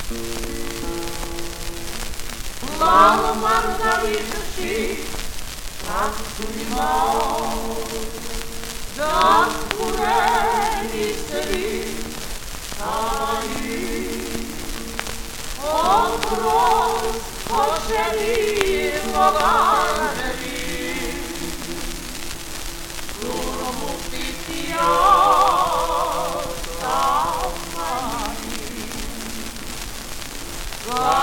Malo da vidiš kako su imao da skureni sebi stari odbroz poželi voganevi Duro mu pitija sa mani